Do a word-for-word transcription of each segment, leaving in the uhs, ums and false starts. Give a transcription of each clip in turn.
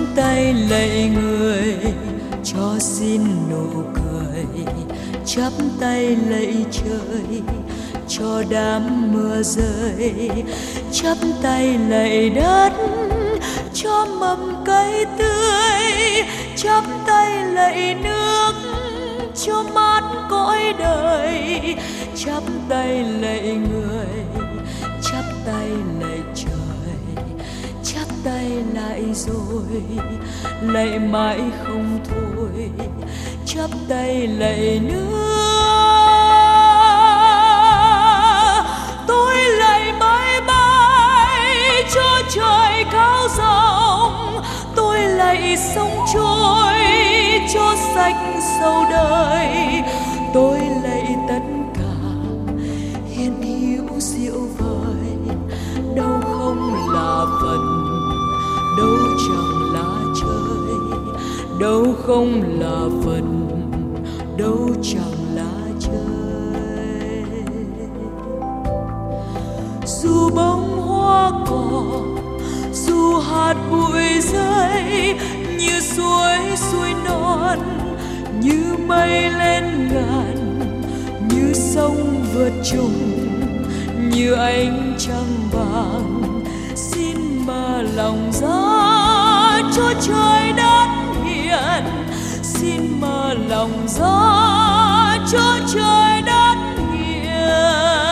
tay lạy người cho xin nụ cười, chắp tay lạy trời cho đám mưa rơi, chắp tay lạy đất cho mầm cây tươi, chắp tay lạy nước cho mát cõi đời, chắp tay lạy người, chắp tay lạy trời, chắp tay lại rồi lạy mãi không thôi, chắp tay lạy nước. Tôi lạy bye bye cho trời cao rộng, tôi lạy sông trôi cho sạch sâu đời, tôi lạy tất cả hiện hữu diệu vời, đâu không là phần, đâu chẳng là trời, đâu không là phần, đâu chẳng là trời. Dù bông hoa cỏ, dù hạt bụi rơi, như suối suối non, như mây lên ngàn, như sông vượt trùng, như ánh trăng vàng, xin mở lòng ra cho trời đất hiền, xin mở lòng ra cho trời đất hiền.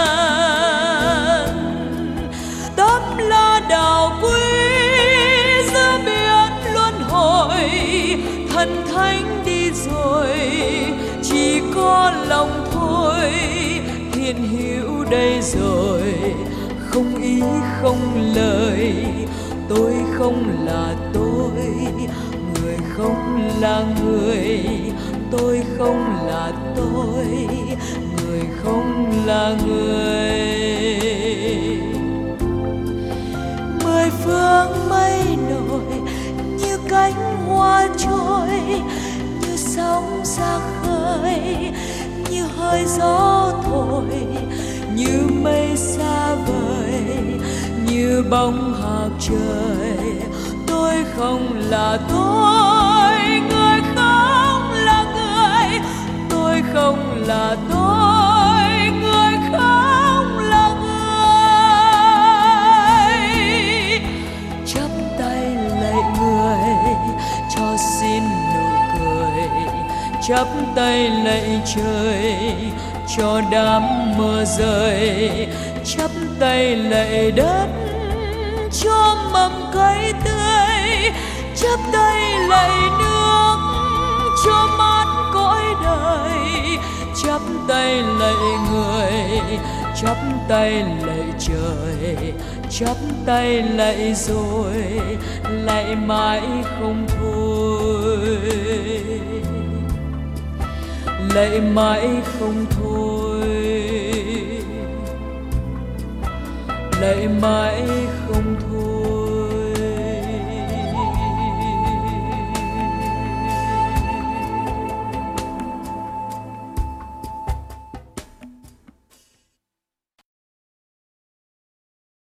Tấm lá đào quý giữa biển luân hồi, thần thánh đi rồi chỉ có lòng thôi, hiện hữu đây rồi không ý không lời, tôi không là tôi, người không là người, tôi không là tôi, người không là người. Mười phương mây nổi như cánh hoa trôi, như sóng ra khơi, như hơi gió thổi, như mây xa vời, như bóng hạc trời. Tôi không là tôi, người không là người, tôi không là tôi, người không là người. Chắp tay lạy người cho xin nụ cười, chắp tay lạy trời cho đám mưa rơi, chắp tay lạy đất cho mầm cây tươi, chắp tay lạy nước cho mát cõi đời, chắp tay lạy người, chắp tay lạy trời, chắp tay lạy rồi lạy mãi không thôi, lạy mãi không thôi, lạy mãi không